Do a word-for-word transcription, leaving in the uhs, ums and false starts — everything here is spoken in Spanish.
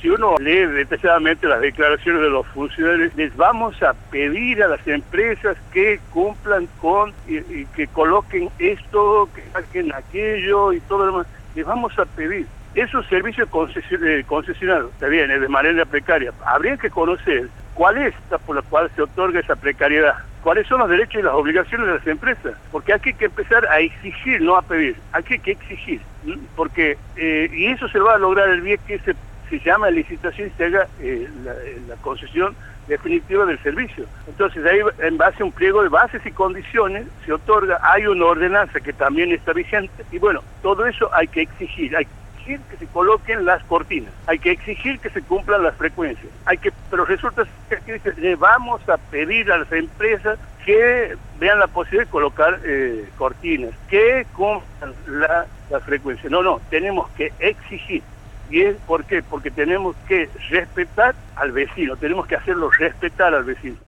Si uno lee detalladamente las declaraciones de los funcionarios, les vamos a pedir a las empresas que cumplan con y, y que coloquen esto, que saquen aquello y todo lo demás. Les vamos a pedir. Esos servicios concesionados, está bien, es de manera precaria. Habría que conocer cuál es la por la cual se otorga esa precariedad. ¿Cuáles son los derechos y las obligaciones de las empresas? Porque aquí hay que empezar a exigir, no a pedir. Aquí hay que exigir. Porque, eh, y eso se va a lograr el día que se, se llama licitación y se haga eh, la, la concesión definitiva del servicio. Entonces ahí, en base a un pliego de bases y condiciones, se otorga, hay una ordenanza que también está vigente, y bueno, todo eso hay que exigir, hay que exigir que se coloquen las cortinas, hay que exigir que se cumplan las frecuencias, hay que, pero resulta que aquí dice, le vamos a pedir a las empresas que vean la posibilidad de colocar eh, cortinas, que cumplan la, la frecuencia. No, no, tenemos que exigir. ¿Y es por qué? Porque tenemos que respetar al vecino, tenemos que hacerlo respetar al vecino.